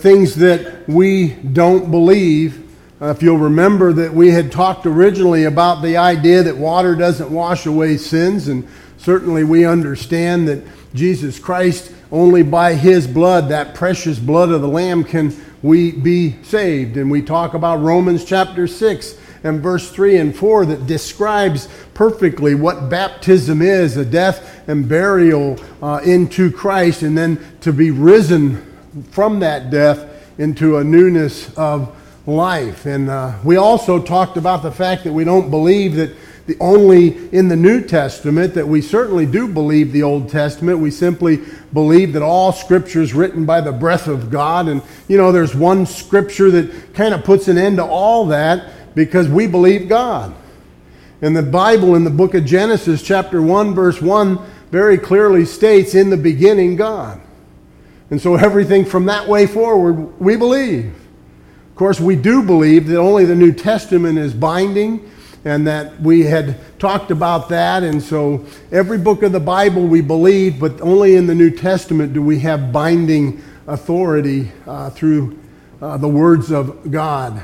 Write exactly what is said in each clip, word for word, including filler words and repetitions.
things that we don't believe. Uh, if you'll remember that we had talked originally about the idea that water doesn't wash away sins, and certainly we understand that Jesus Christ, only by His blood, that precious blood of the Lamb, can we be saved. And we talk about Romans chapter six and verse three and four that describes perfectly what baptism is, a death and burial uh, into Christ, and then to be risen from that death into a newness of life. And uh, we also talked about the fact that we don't believe that the only in the New Testament, that we certainly do believe the Old Testament. We simply believe that all Scripture is written by the breath of God. And, you know, there's one Scripture that kind of puts an end to all that because we believe God. And the Bible in the book of Genesis, chapter one, verse one, very clearly states, in the beginning, God. And so everything from that way forward, we believe. Of course, we do believe that only the New Testament is binding, and that we had talked about that. And so every book of the Bible we believe, but only in the New Testament do we have binding authority uh, through uh, the words of God.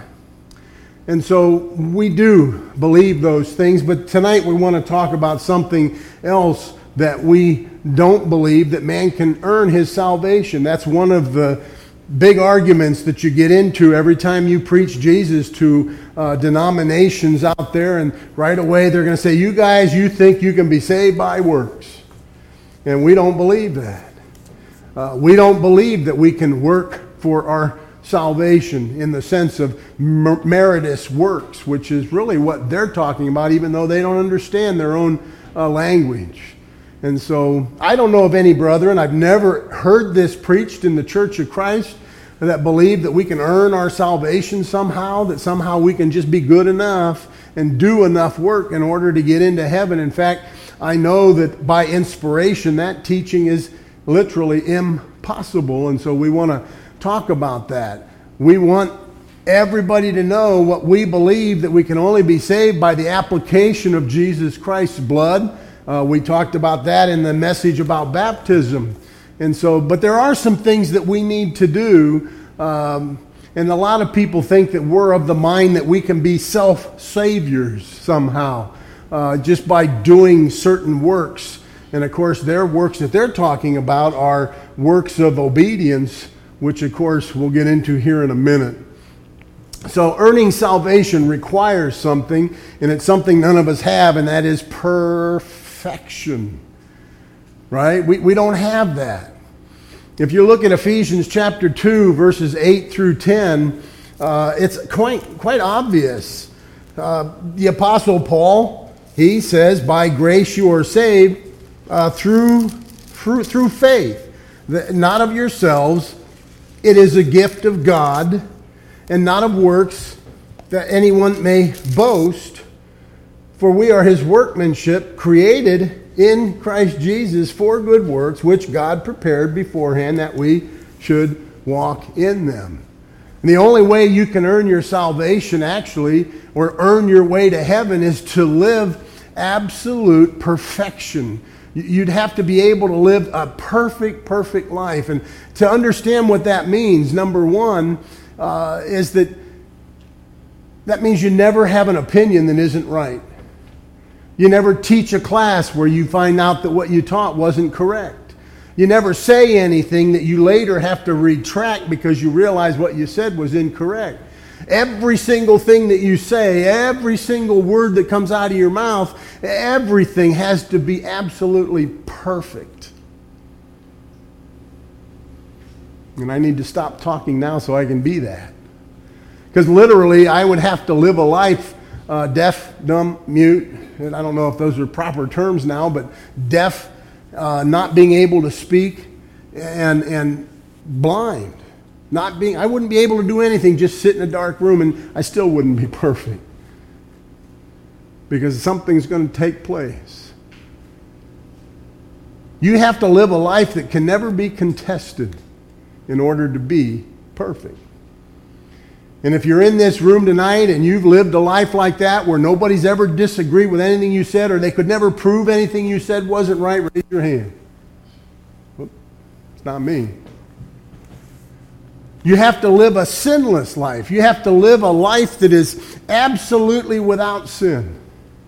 And so we do believe those things, but tonight we want to talk about something else that we don't believe, that man can earn his salvation. That's one of the big arguments that you get into every time you preach Jesus to uh, denominations out there, and right away they're going to say, you guys, you think you can be saved by works. And we don't believe that. Uh, we don't believe that we can work for our salvation in the sense of mer- meritorious works, which is really what they're talking about, even though they don't understand their own uh, language. And so I don't know of any brethren, I've never heard this preached in the Church of Christ, that believe that we can earn our salvation somehow, that somehow we can just be good enough and do enough work in order to get into heaven. In fact, I know that by inspiration, that teaching is literally impossible. And so we want to talk about that. We want everybody to know what we believe, that we can only be saved by the application of Jesus Christ's blood. Uh, we talked about that in the message about baptism. And so, but there are some things that we need to do. Um, and a lot of people think that we're of the mind that we can be self-saviors somehow, uh, just by doing certain works. And of course, their works that they're talking about are works of obedience, which of course we'll get into here in a minute. So earning salvation requires something, and it's something none of us have, and that is perfection. Right? We, we don't have that. If you look at Ephesians chapter two, verses eight through ten, uh, it's quite, quite obvious. Uh, the Apostle Paul, he says, by grace you are saved uh, through, through, through faith, that not of yourselves. It is a gift of God, and not of works, that anyone may boast. For we are His workmanship, created in Christ Jesus for good works, which God prepared beforehand that we should walk in them. And the only way you can earn your salvation, actually, or earn your way to heaven, is to live absolute perfection. You'd have to be able to live a perfect, perfect life. And to understand what that means, number one, uh, is that that means you never have an opinion that isn't right. You never teach a class where you find out that what you taught wasn't correct. You never say anything that you later have to retract because you realize what you said was incorrect. Every single thing that you say, every single word that comes out of your mouth, everything has to be absolutely perfect. And I need to stop talking now so I can be that. Because literally, I would have to live a life uh, deaf, dumb, mute, and I don't know if those are proper terms now, but deaf, uh, not being able to speak, and and blind. Not being, I wouldn't be able to do anything, just sit in a dark room, and I still wouldn't be perfect. Because something's going to take place. You have to live a life that can never be contested in order to be perfect. And if you're in this room tonight and you've lived a life like that where nobody's ever disagreed with anything you said, or they could never prove anything you said wasn't right, raise your hand. Whoop. It's not me. You have to live a sinless life. You have to live a life that is absolutely without sin.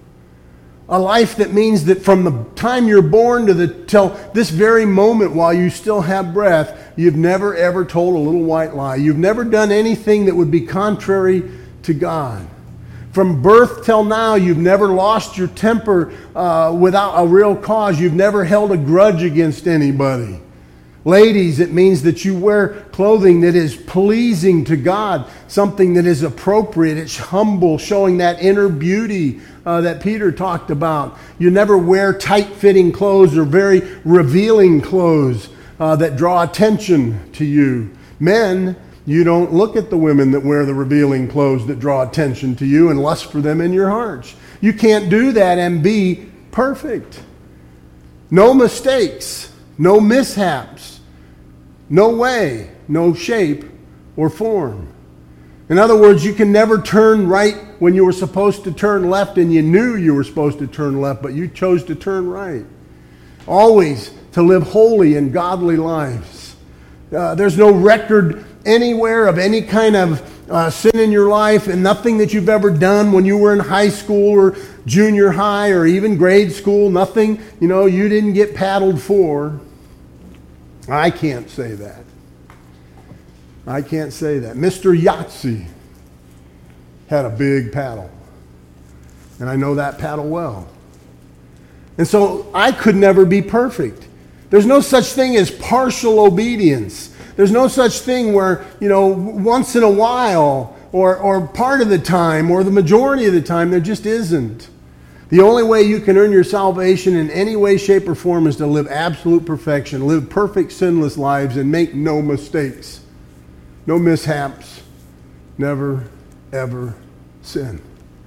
A life that means that from the time you're born to the till this very moment while you still have breath, you've never ever told a little white lie. You've never done anything that would be contrary to God. From birth till now, you've never lost your temper uh, without a real cause. You've never held a grudge against anybody. Ladies, it means that you wear clothing that is pleasing to God, something that is appropriate. It's humble, showing that inner beauty uh, that Peter talked about. You never wear tight-fitting clothes or very revealing clothes uh, that draw attention to you. Men, you don't look at the women that wear the revealing clothes that draw attention to you and lust for them in your hearts. You can't do that and be perfect. No mistakes, no mishaps, no way, no shape or form. In other words, you can never turn right when you were supposed to turn left and you knew you were supposed to turn left, but you chose to turn right. Always to live holy and godly lives. Uh, there's no record anywhere of any kind of uh, sin in your life, and nothing that you've ever done when you were in high school or junior high or even grade school, nothing, you know, you didn't get paddled for. I can't say that. I can't say that. Mister Yahtzee had a big paddle, and I know that paddle well. And so I could never be perfect. There's no such thing as partial obedience. There's no such thing where, you know, once in a while or, or part of the time or the majority of the time, there just isn't. The only way you can earn your salvation in any way, shape, or form is to live absolute perfection, live perfect, sinless lives, and make no mistakes, no mishaps, never, ever sin.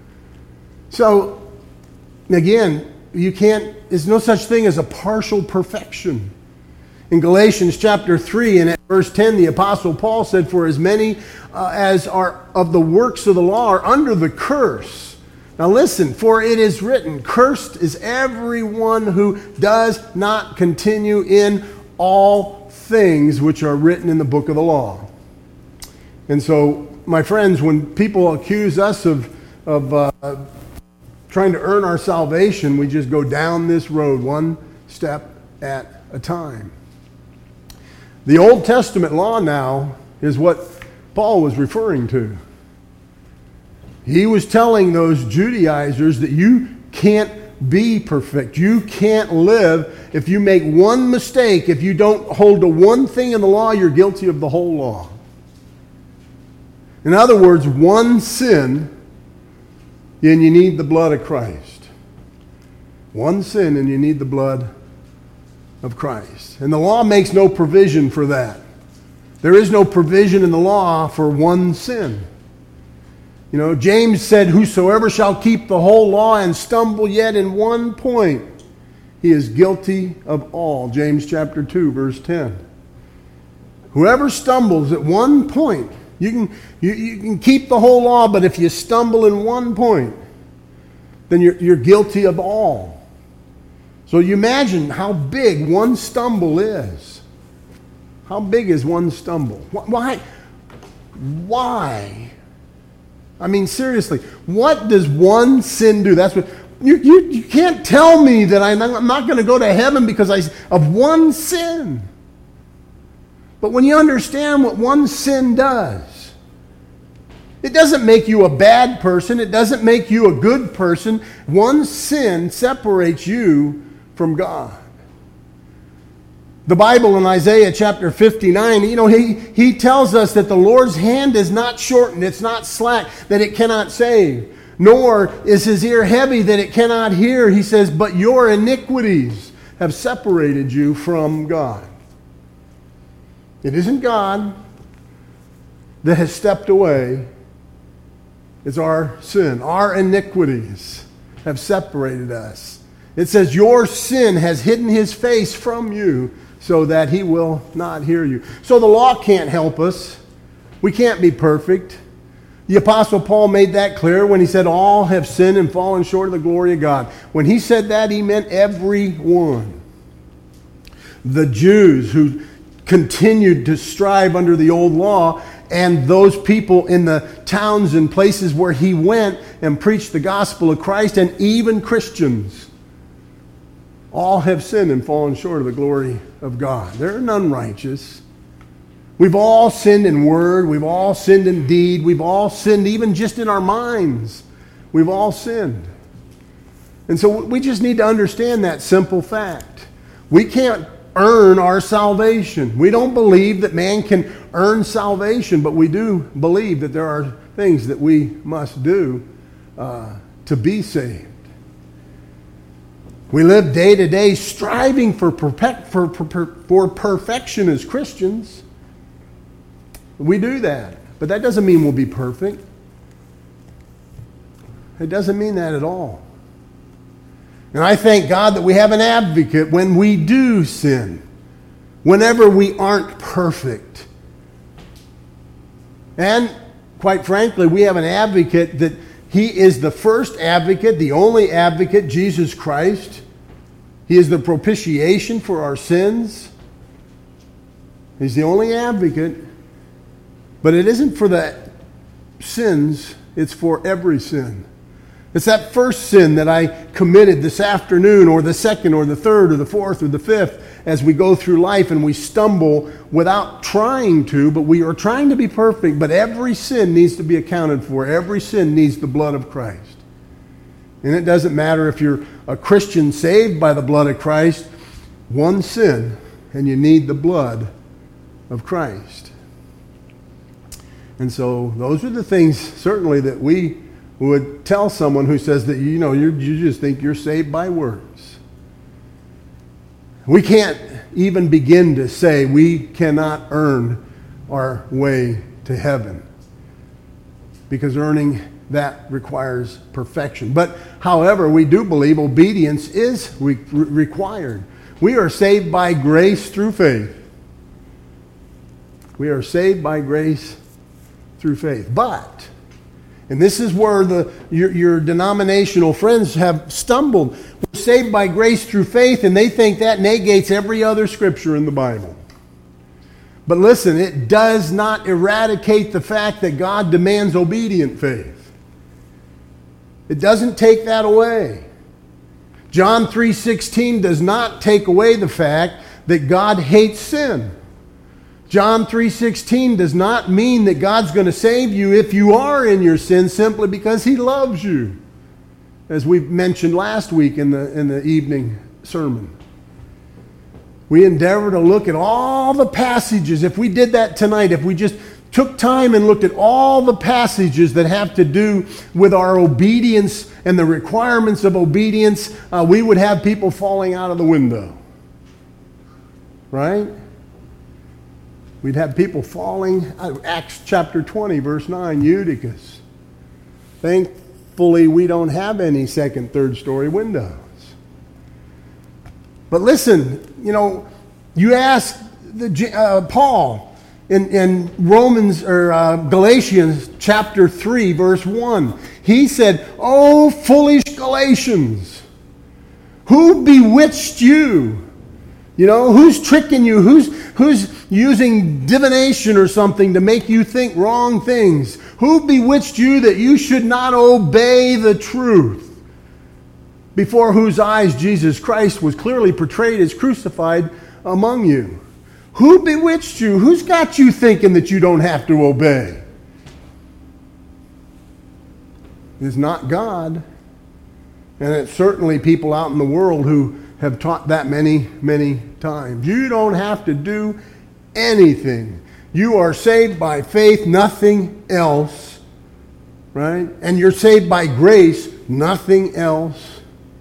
So, again, you can't, there's no such thing as a partial perfection. In Galatians chapter three and at verse ten, the Apostle Paul said, "For as many uh, as are of the works of the law are under the curse." Now listen, for it is written, "Cursed is everyone who does not continue in all things which are written in the book of the law." And so, my friends, when people accuse us of, of uh, trying to earn our salvation, we just go down this road one step at a time. The Old Testament law now is what Paul was referring to. He was telling those Judaizers that you can't be perfect. You can't live. If you make one mistake, if you don't hold to one thing in the law, you're guilty of the whole law. In other words, one sin, and you need the blood of Christ. One sin, and you need the blood of Christ. And the law makes no provision for that. There is no provision in the law for one sin. You know, James said, "Whosoever shall keep the whole law and stumble yet in one point, he is guilty of all." James chapter two, verse ten. Whoever stumbles at one point, you can, you, you can keep the whole law, but if you stumble in one point, then you're, you're guilty of all. So you imagine how big one stumble is. How big is one stumble? Why? Why? I mean, seriously, what does one sin do? That's what you, you, you can't tell me that I'm not, I'm not going to go to heaven because I, of one sin. But when you understand what one sin does, it doesn't make you a bad person. It doesn't make you a good person. One sin separates you from God. The Bible in Isaiah chapter fifty-nine, you know, he, he tells us that the Lord's hand is not shortened, it's not slack, that it cannot save, nor is his ear heavy that it cannot hear. He says, but your iniquities have separated you from God. It isn't God that has stepped away. It's our sin. Our iniquities have separated us. It says, your sin has hidden his face from you so that he will not hear you. So the law can't help us. We can't be perfect. The Apostle Paul made that clear when he said, all have sinned and fallen short of the glory of God. When he said that, he meant everyone. The Jews who continued to strive under the old law, and those people in the towns and places where he went and preached the gospel of Christ, and even Christians, all have sinned and fallen short of the glory of God. There are none righteous. We've all sinned in word. We've all sinned in deed. We've all sinned even just in our minds. We've all sinned. And so we just need to understand that simple fact. We can't earn our salvation. We don't believe that man can earn salvation, but we do believe that there are things that we must do uh, to be saved. We live day to day striving for, perfect, for, for, for perfection as Christians. We do that, but that doesn't mean we'll be perfect. It doesn't mean that at all. And I thank God that we have an advocate when we do sin, whenever we aren't perfect. And quite frankly, we have an advocate that he is the first advocate, the only advocate, Jesus Christ. He is the propitiation for our sins. He's the only advocate. But it isn't for the sins, it's for every sin. It's that first sin that I committed this afternoon, or the second, or the third, or the fourth, or the fifth, as we go through life and we stumble without trying to, but we are trying to be perfect. But every sin needs to be accounted for. Every sin needs the blood of Christ. And it doesn't matter if you're a Christian saved by the blood of Christ, one sin, and you need the blood of Christ. And so those are the things certainly that we would tell someone who says that, you know, you you just think you're saved by works. We can't even begin to say we cannot earn our way to heaven, because earning that requires perfection. But however, we do believe obedience is re- required. We are saved by grace through faith. We are saved by grace through faith. But, and this is where the your, your denominational friends have stumbled. We're saved by grace through faith, and they think that negates every other scripture in the Bible. But listen, it does not eradicate the fact that God demands obedient faith. It doesn't take that away. John three sixteen does not take away the fact that God hates sin. John three sixteen does not mean that God's going to save you if you are in your sin simply because he loves you, as we mentioned last week in the, in the evening sermon. We endeavor to look at all the passages. If we did that tonight, if we just took time and looked at all the passages that have to do with our obedience and the requirements of obedience, uh, we would have people falling out of the window. Right? We'd have people falling. Acts chapter twenty, verse nine, Eutychus. Thankfully, we don't have any second, third story windows. But listen, you know, you ask the, uh, Paul in, in Romans or uh, Galatians chapter three, verse one. He said, "Oh, foolish Galatians, who bewitched you?" You know, who's tricking you? Who's who's using divination or something to make you think wrong things? Who bewitched you that you should not obey the truth, before whose eyes Jesus Christ was clearly portrayed as crucified among you? Who bewitched you? Who's got you thinking that you don't have to obey? It's not God. And it's certainly people out in the world who have taught that many, many times. You don't have to do anything. You are saved by faith, nothing else. Right? And you're saved by grace, nothing else.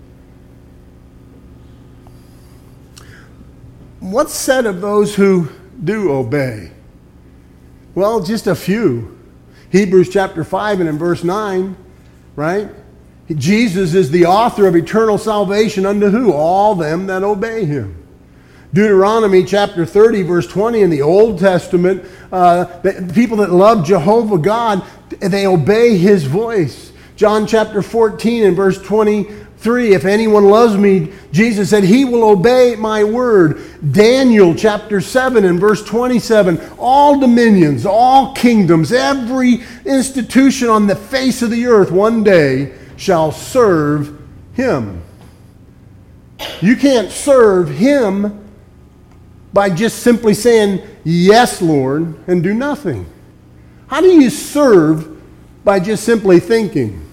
What's said of those who do obey? Well, just a few. Hebrews chapter five and in verse nine, right? Jesus is the author of eternal salvation unto who? All them that obey him. Deuteronomy chapter thirty, verse twenty in the Old Testament, uh, the people that love Jehovah God, they obey his voice. John chapter fourteen and verse twenty, three, if anyone loves me, Jesus said, he will obey my word. Daniel chapter seven and verse twenty-seven, all dominions, all kingdoms, every institution on the face of the earth one day shall serve him. You can't serve him by just simply saying, yes, Lord, and do nothing. How do you serve by just simply thinking?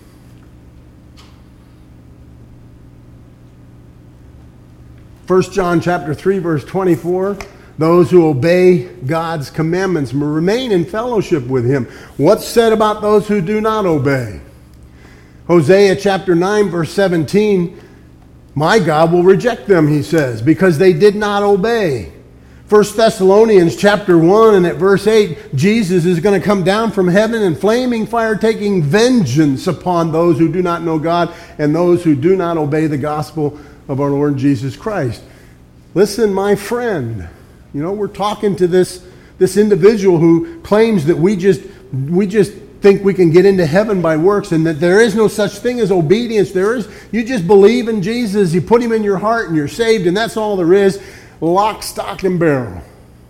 First John chapter three, verse twenty-four, those who obey God's commandments remain in fellowship with him. What's said about those who do not obey? Hosea chapter nine, verse seventeen, my God will reject them, he says, because they did not obey. First Thessalonians chapter one and at verse eight, Jesus is going to come down from heaven in flaming fire, taking vengeance upon those who do not know God and those who do not obey the gospel of our Lord Jesus Christ. Listen, my friend, you know, we're talking to this, this individual who claims that we just, we just think we can get into heaven by works and that there is no such thing as obedience. There is, you just believe in Jesus, you put him in your heart and you're saved, and that's all there is. Lock, stock, and barrel.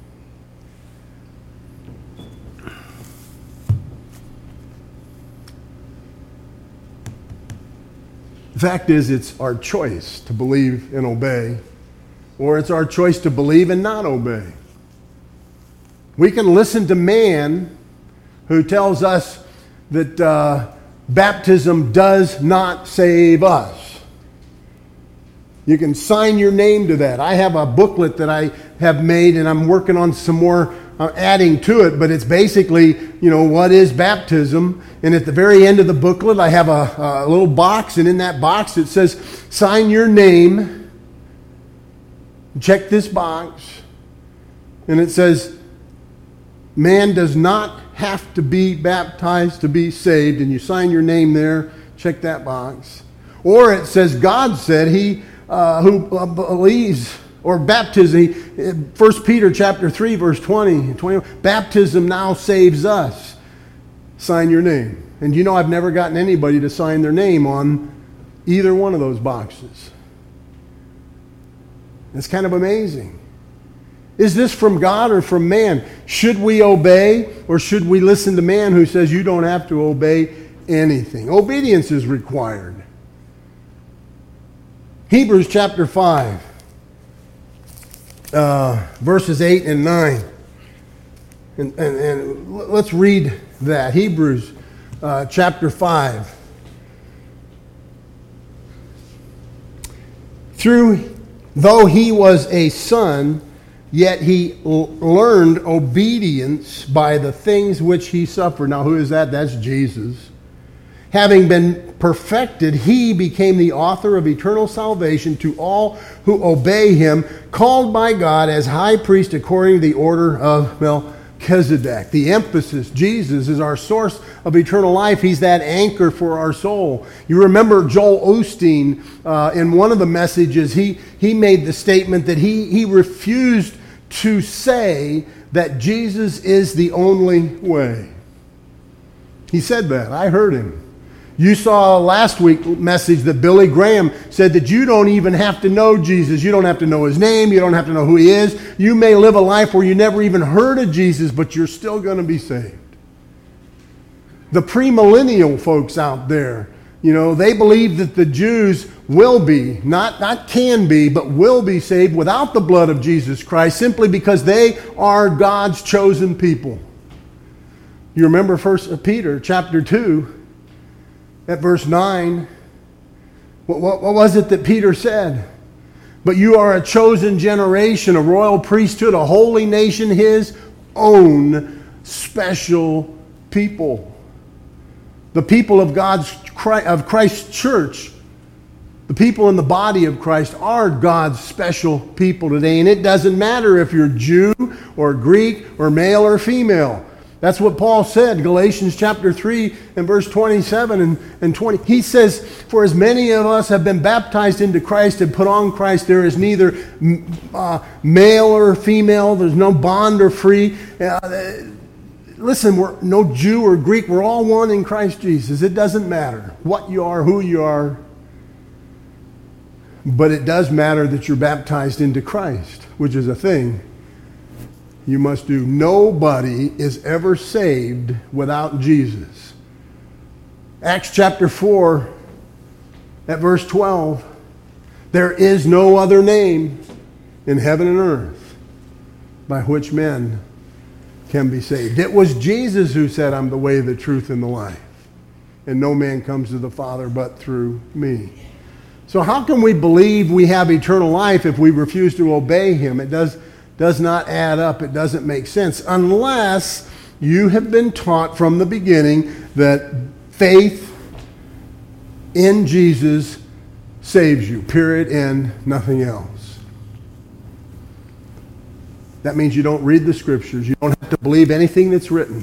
The fact is, it's our choice to believe and obey, or it's our choice to believe and not obey. We can listen to man who tells us that uh, baptism does not save us. You can sign your name to that. I have a booklet that I have made, and I'm working on some more uh, adding to it, but it's basically, you know, what is baptism? And at the very end of the booklet, I have a, a little box, and in that box it says, sign your name, check this box, and it says, man does not have to be baptized to be saved, and you sign your name there, check that box. Or it says, God said he uh, who uh, believes, or baptism, First Peter chapter three, verse twenty, twenty-one, baptism now saves us. Sign your name. And you know, I've never gotten anybody to sign their name on either one of those boxes. It's kind of amazing. Is this from God or from man? Should we obey, or should we listen to man who says you don't have to obey anything? Obedience is required. Hebrews chapter five, uh, verses eight and nine. And, and, and let's read that. Hebrews uh, chapter five. Through, though he was a son, yet he l- learned obedience by the things which he suffered. Now, who is that? That's Jesus. Having been perfected, he became the author of eternal salvation to all who obey him, called by God as high priest according to the order of Melchizedek. The emphasis, Jesus is our source of eternal life. He's that anchor for our soul. You remember Joel Osteen, uh, in one of the messages, he, he made the statement that he, he refused to say that Jesus is the only way. He said that. I heard him. You saw last week's message that Billy Graham said that you don't even have to know Jesus. You don't have to know his name. You don't have to know who he is. You may live a life where you never even heard of Jesus, but you're still going to be saved. The premillennial folks out there, you know, they believe that the Jews will be, not, not can be, but will be saved without the blood of Jesus Christ, simply because they are God's chosen people. You remember First Peter chapter two, at verse nine, what, what, what was it that Peter said? But you are a chosen generation, a royal priesthood, a holy nation, his own special people. The people of God's of Christ's church, the people in the body of Christ are God's special people today. And it doesn't matter if you're Jew or Greek or male or female. That's what Paul said, Galatians chapter three and verse twenty-seven and, and twenty. He says, for as many of us have been baptized into Christ and put on Christ, there is neither uh, male or female, there's no bond or free. Uh, listen, we're no Jew or Greek, we're all one in Christ Jesus. It doesn't matter what you are, who you are. But it does matter that you're baptized into Christ, which is a thing you must do. Nobody is ever saved without Jesus. Acts chapter four, at verse twelve, there is no other name in heaven and earth by which men can be saved. It was Jesus who said, I'm the way, the truth, and the life. And no man comes to the Father but through me. So how can we believe we have eternal life if we refuse to obey him? It does, does not add up. It doesn't make sense unless you have been taught from the beginning that faith in Jesus saves you, period, and nothing else. That means you don't read the scriptures. You don't have to believe anything that's written.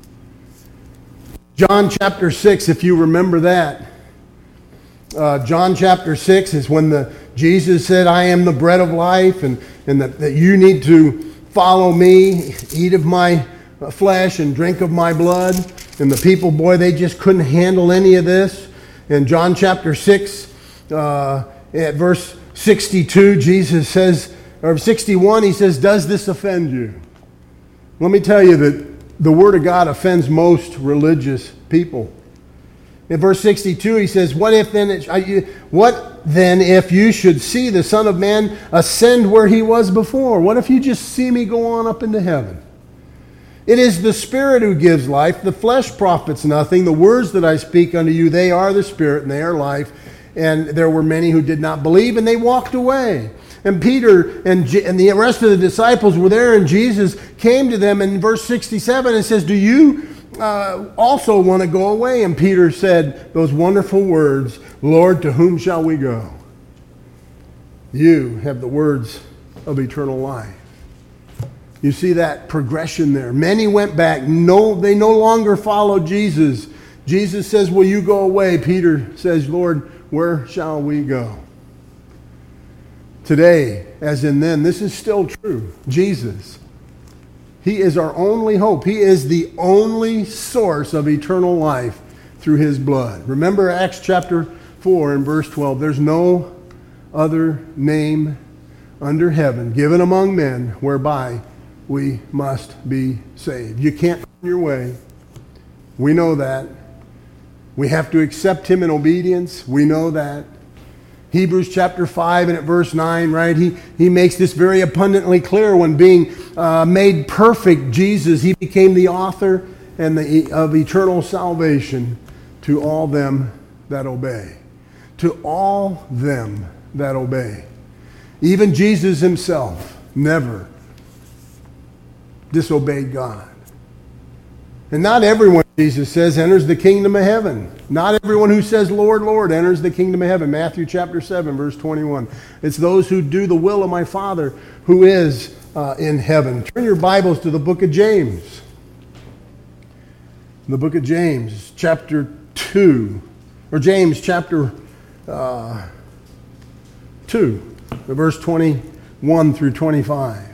John chapter six, if you remember that. Uh, John chapter six is when the Jesus said, I am the bread of life, and, and that, that you need to follow me, eat of my flesh and drink of my blood. And the people, boy, they just couldn't handle any of this. In John chapter six, uh, at verse sixty-two, Jesus says, or sixty-one, he says, does this offend you? Let me tell you that the Word of God offends most religious people. In verse sixty-two, he says, What if then it, what then if you should see the Son of Man ascend where he was before? What if you just see me go on up into heaven? It is the Spirit who gives life. The flesh profits nothing. The words that I speak unto you, they are the Spirit and they are life. And there were many who did not believe, and they walked away. And Peter and, J- and the rest of the disciples were there, and Jesus came to them in verse sixty-seven and says, Do you uh, also want to go away? And Peter said those wonderful words, Lord, to whom shall we go? You have the words of eternal life. You see that progression there. Many went back. No, they no longer followed Jesus. Jesus says, will you go away? Peter says, Lord, where shall we go? Today, as in then, this is still true. Jesus, he is our only hope. He is the only source of eternal life through his blood. Remember Acts chapter four and verse twelve. There's no other name under heaven given among men whereby we must be saved. You can't earn your way. We know that. We have to accept him in obedience. We know that. Hebrews chapter five and at verse nine, right? He, he makes this very abundantly clear. When being uh, made perfect, Jesus, he became the author and the, of eternal salvation to all them that obey. To all them that obey. Even Jesus himself never disobeyed God. And not everyone, Jesus says, enters the kingdom of heaven. Not everyone who says, Lord, Lord, enters the kingdom of heaven. Matthew chapter seven, verse twenty-one. It's those who do the will of my Father who is uh, in heaven. Turn your Bibles to the book of James. The book of James, chapter two. Or James chapter uh, two, verse twenty-one through twenty-five.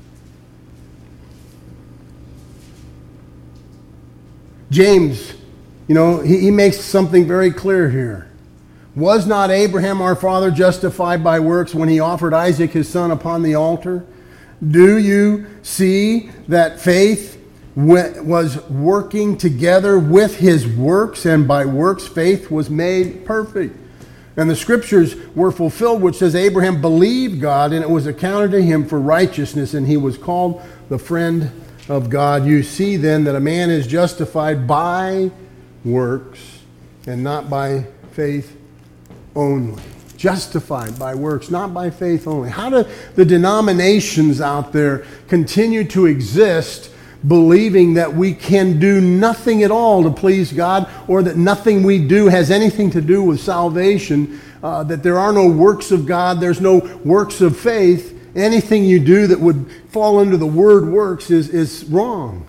James, you know, he, he makes something very clear here. Was not Abraham our father justified by works when he offered Isaac his son upon the altar? Do you see that faith w- was working together with his works, and by works faith was made perfect? And the scriptures were fulfilled, which says Abraham believed God, and it was accounted to him for righteousness, and he was called the friend of God. You see then that a man is justified by works and not by faith only. Justified by works, not by faith only. How do the denominations out there continue to exist believing that we can do nothing at all to please God, or that nothing we do has anything to do with salvation, uh, that there are no works of God, there's no works of faith? Anything you do that would fall under the word works is, is wrong.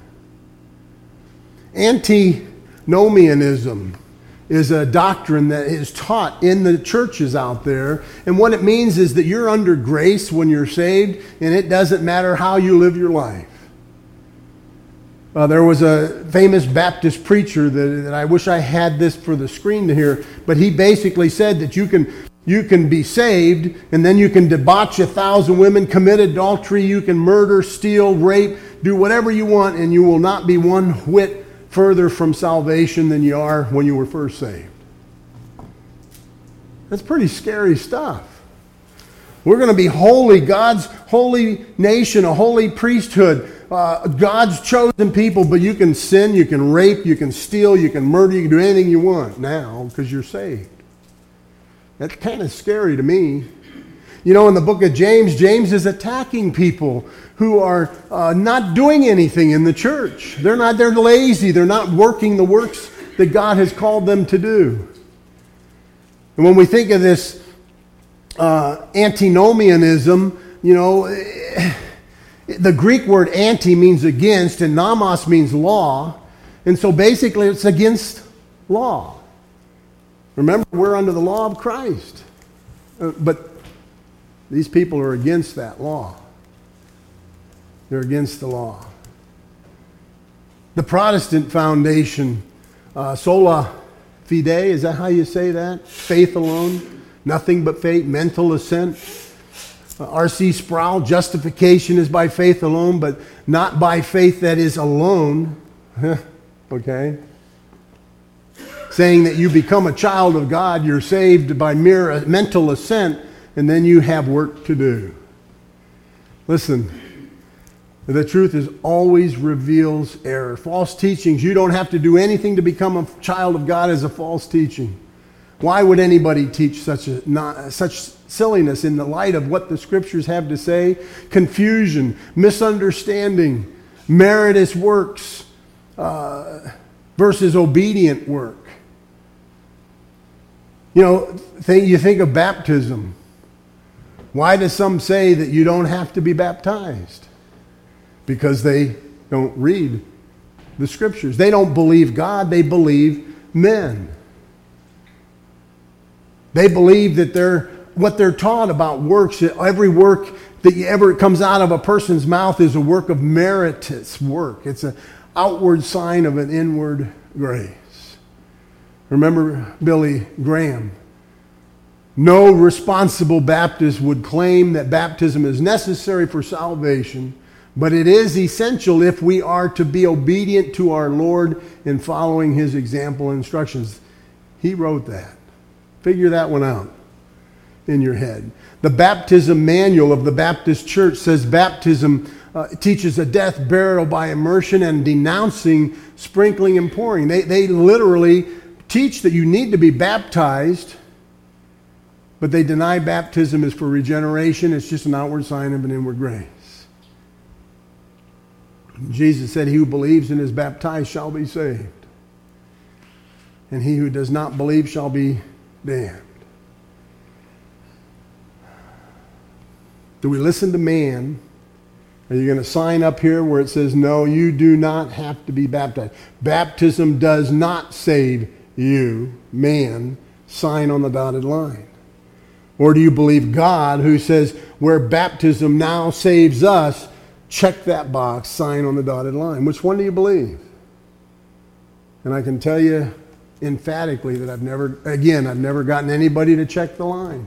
Antinomianism is a doctrine that is taught in the churches out there. And what it means is that you're under grace when you're saved, and it doesn't matter how you live your life. Uh, there was a famous Baptist preacher that, that I wish I had this for the screen to hear, but he basically said that you can you can be saved, and then you can debauch a thousand women, commit adultery, you can murder, steal, rape, do whatever you want, and you will not be one whit further from salvation than you are when you were first saved. That's pretty scary stuff. We're going to be holy, God's holy nation, a holy priesthood, uh, God's chosen people, but you can sin, you can rape, you can steal, you can murder, you can do anything you want now because you're saved. That's kind of scary to me. You know, in the book of James, James is attacking people who are uh, not doing anything in the church. They're not, they're lazy. They're not working the works that God has called them to do. And when we think of this uh, antinomianism, you know, the Greek word anti means against, and nomos means law. And so basically it's against law. Remember, we're under the law of Christ. Uh, but these people are against that law. They're against the law. The Protestant foundation, uh, sola fide, is that how you say that? Faith alone, nothing but faith, mental assent. Uh, R C Sproul, justification is by faith alone, but not by faith that is alone. Okay? Saying that you become a child of God, you're saved by mere mental assent, and then you have work to do. Listen, the truth is always reveals error. False teachings, you don't have to do anything to become a child of God as a false teaching. Why would anybody teach such a not, such silliness in the light of what the Scriptures have to say? Confusion, misunderstanding, meritorious works uh, versus obedient work. You know, think, you think of baptism. Why do some say that you don't have to be baptized? Because they don't read the Scriptures. They don't believe God, they believe men. They believe that they're, what they're taught about works, that every work that ever comes out of a person's mouth is a work of meritorious work. It's an outward sign of an inward grace. Remember Billy Graham. No responsible Baptist would claim that baptism is necessary for salvation, but it is essential if we are to be obedient to our Lord in following His example and instructions. He wrote that. Figure that one out in your head. The baptism manual of the Baptist Church says baptism uh, teaches a death, burial by immersion, and denouncing sprinkling and pouring. They, they literally teach that you need to be baptized, but they deny baptism is for regeneration. It's just an outward sign of an inward grace. Jesus said, he who believes and is baptized shall be saved, and he who does not believe shall be damned. Do we listen to man? Are you going to sign up here where it says, no, you do not have to be baptized? Baptism does not save you, man. Sign on the dotted line. Or do you believe God, who says, where baptism now saves us, check that box, sign on the dotted line? Which one do you believe? And I can tell you emphatically that I've never, again, I've never gotten anybody to check the line.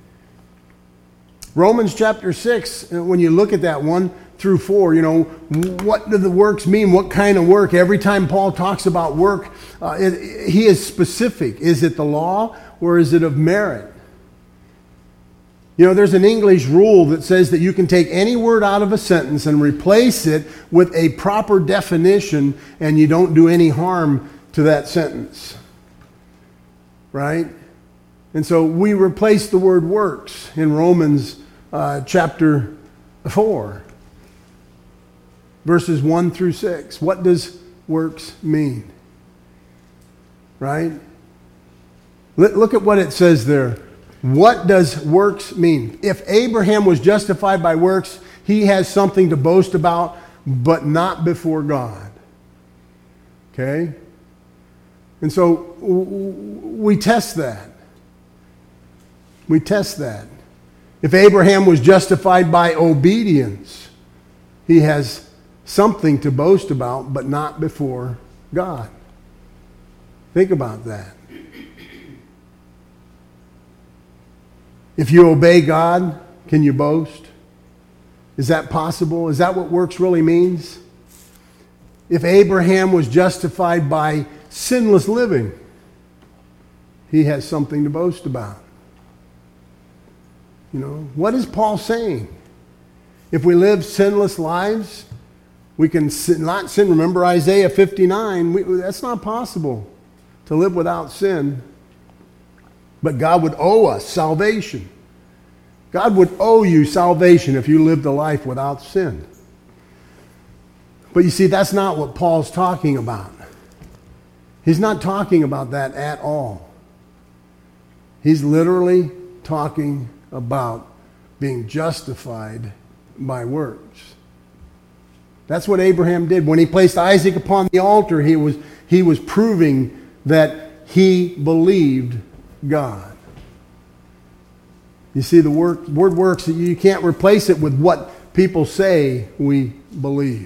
Romans chapter six, when you look at that one through four, you know, what do the works mean? What kind of work? Every time Paul talks about work, uh, it, he is specific. Is it the law or is it of merit? You know, there's an English rule that says that you can take any word out of a sentence and replace it with a proper definition, and you don't do any harm to that sentence. Right? And so we replace the word works in Romans uh, chapter four, verses one through six. What does works mean? Right? Look at what it says there. What does works mean? If Abraham was justified by works, he has something to boast about, but not before God. Okay? And so we test that. We test that. If Abraham was justified by obedience, he has something to boast about, but not before God. Think about that. If you obey God, can you boast? Is that possible? Is that what works really means? If Abraham was justified by sinless living, he has something to boast about. You know, what is Paul saying? If we live sinless lives, we can sin, not sin. Remember Isaiah fifty-nine, we, that's not possible to live without sin. But God would owe us salvation. God would owe you salvation if you lived a life without sin. But you see, that's not what Paul's talking about. He's not talking about that at all. He's literally talking about being justified by works. That's what Abraham did. When he placed Isaac upon the altar, he was, he was proving that he believed God. You see, the word, word works, you can't replace it with what people say we believe.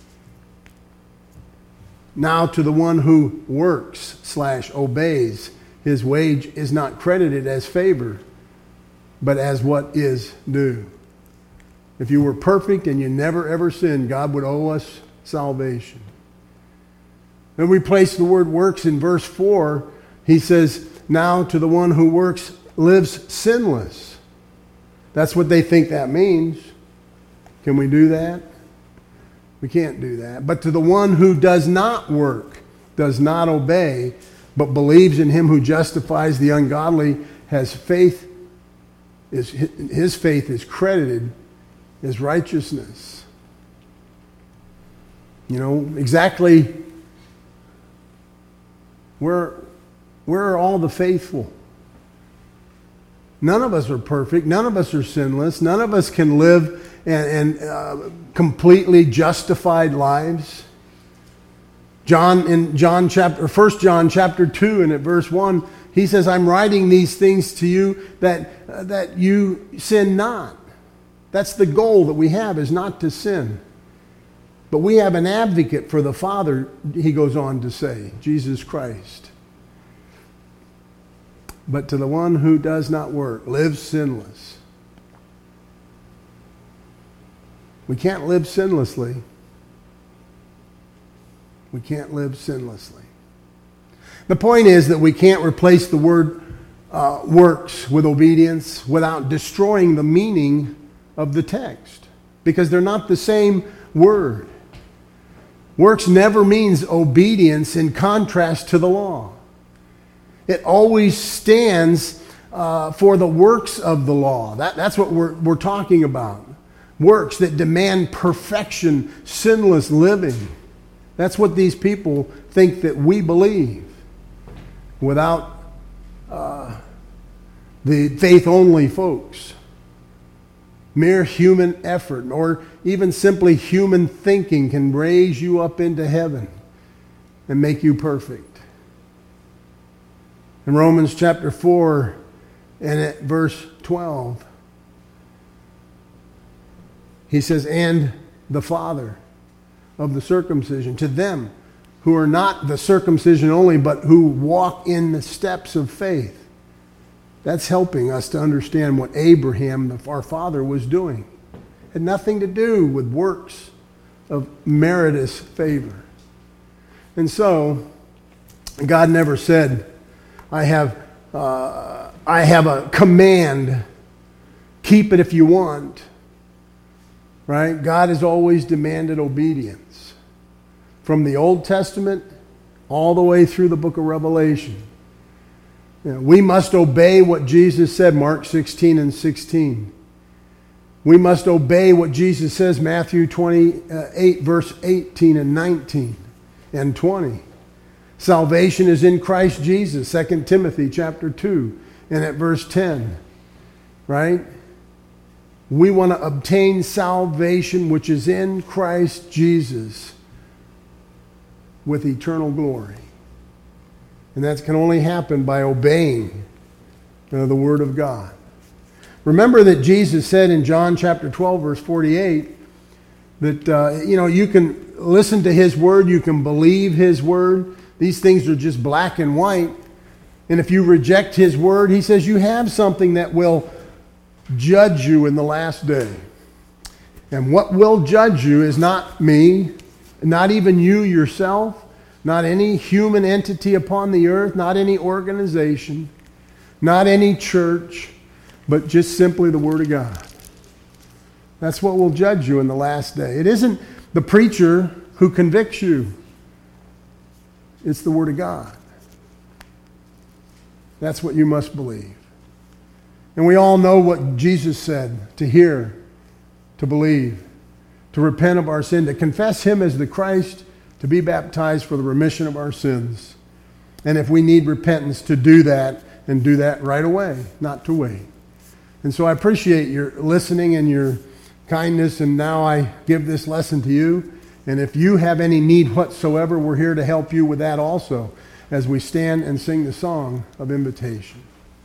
Now to the one who works slash obeys, his wage is not credited as favor, but as what is due. If you were perfect and you never ever sinned, God would owe us salvation. Then we place the word works in verse four. He says, now to the one who works lives sinless. That's what they think that means. Can we do that? We can't do that. But to the one who does not work, does not obey, but believes in him who justifies the ungodly, has faith, is his faith is credited as righteousness. You know, exactly where, where are all the faithful? None of us are perfect. None of us are sinless. None of us can live and, and uh, completely justified lives. John in John chapter First John chapter two and at verse one, he says, "I'm writing these things to you that uh, that you sin not." That's the goal that we have, is not to sin. But we have an advocate for the Father, he goes on to say, Jesus Christ. But to the one who does not work, lives sinless. We can't live sinlessly. We can't live sinlessly. The point is that we can't replace the word uh, works with obedience without destroying the meaning of the text, because they're not the same word. Works never means obedience in contrast to the law. It always stands uh, for the works of the law. That, that's what we're, we're talking about. Works that demand perfection, sinless living. That's what these people think that we believe. Without uh, the faith-only folks. Mere human effort or even simply human thinking can raise you up into heaven and make you perfect. In Romans chapter four and at verse twelve, he says, "And the Father of the circumcision, to them who are not the circumcision only, but who walk in the steps of faith." That's helping us to understand what Abraham, our father, was doing. It had nothing to do with works of meritorious favor. And so, God never said, I have, uh, I have a command, keep it if you want. Right? God has always demanded obedience. From the Old Testament all the way through the book of Revelation. You know, we must obey what Jesus said, Mark sixteen and sixteen. We must obey what Jesus says, Matthew twenty-eight, verse eighteen and nineteen and twenty. Salvation is in Christ Jesus, Second Timothy chapter two and at verse ten. Right? We want to obtain salvation which is in Christ Jesus with eternal glory. And that can only happen by obeying uh, the Word of God. Remember that Jesus said in John chapter twelve, verse forty-eight, that uh, you know, you can listen to His Word, you can believe His Word. These things are just black and white. And if you reject His Word, He says you have something that will judge you in the last day. And what will judge you is not me, not even you yourself, not any human entity upon the earth, not any organization, not any church, but just simply the Word of God. That's what will judge you in the last day. It isn't the preacher who convicts you. It's the Word of God. That's what you must believe. And we all know what Jesus said: to hear, to believe, to repent of our sin, to confess Him as the Christ, to be baptized for the remission of our sins. And if we need repentance, to do that, and do that right away, not to wait. And so I appreciate your listening and your kindness, and now I give this lesson to you. And if you have any need whatsoever, we're here to help you with that also as we stand and sing the song of invitation.